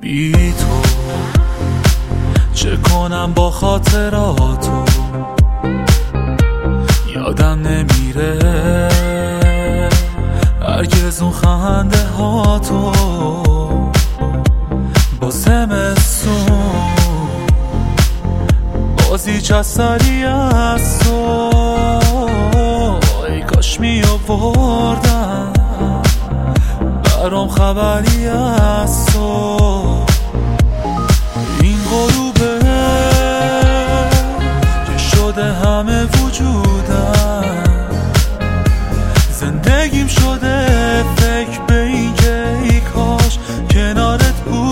بی تو چه کنم با خاطراتو، یادم نمیره هرگز اون خنده هاتو. با زمستون بازی چسری از تو، ای کاش می آوردم برام خبری از تو. این غروبه که شده همه وجودم، زندگیم شده فکر به این که ای کاش کنارت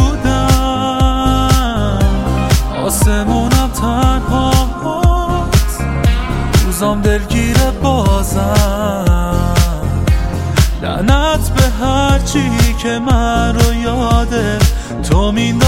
بودم. آسمونم تنهاست، روزام دلگیره بازم. لعنت به هرچی که من رو یاده تو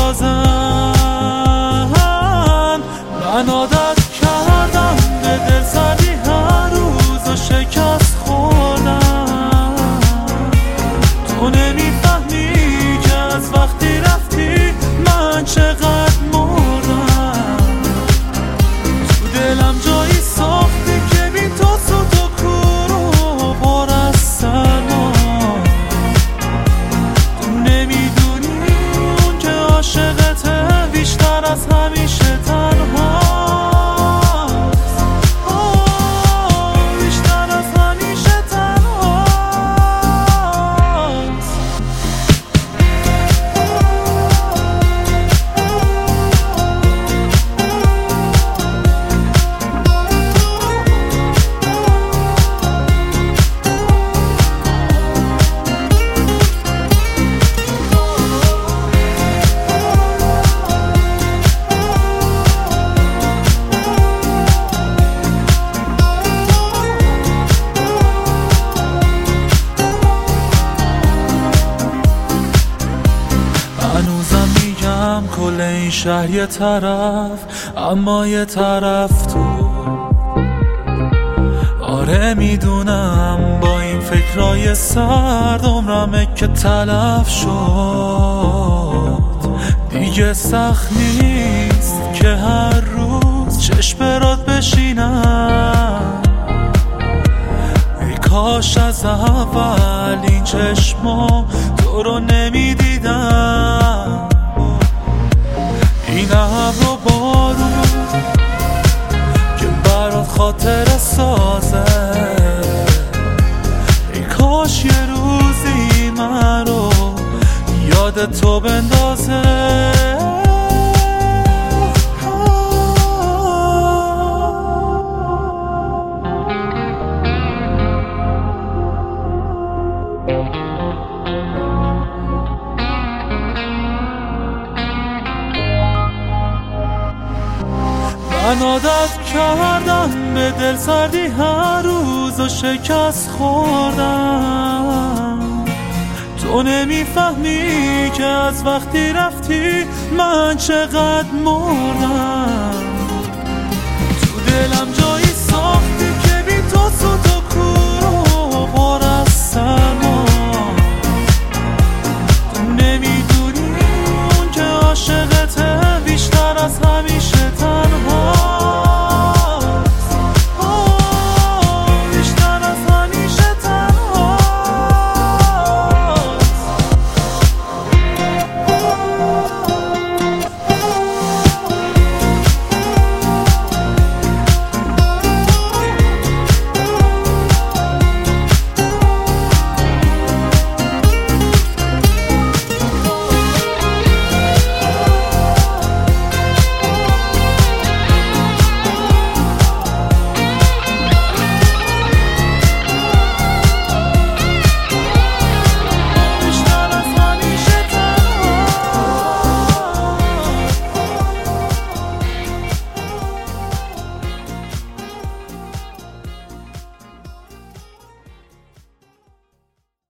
میندازن. من عادت کردم به دل سردی هر روز و شکست خوردم. تو نمیفهمی که از وقتی رفتی من چقدر مردم. تو دلم جایی ساختی که بی تو سوت و کور و پر از سرما. تو نمیدونی اون که عاشقته بیشتر از همیشه تنها. هنوزم میگم کل این شهر یه طرف، اما یه طرف تو. آره میدونم با این فکرای سرد عمرمه که تلف شد. دیگه سخت نیست که هر روز چشم برات بشینم. ای کاش از اول این چشمام تو رو نمیدیدم. این ابر و بارون که برات خاطره سازه، ای کاش یه روزی من رو یاد تو بندازه. من عادت کردم به دل سردی هر روز و شکست خوردم. تو نمیفهمی که از وقتی رفتی من چقدر مردم. تو دلم جایی ساختی که بی تو سوت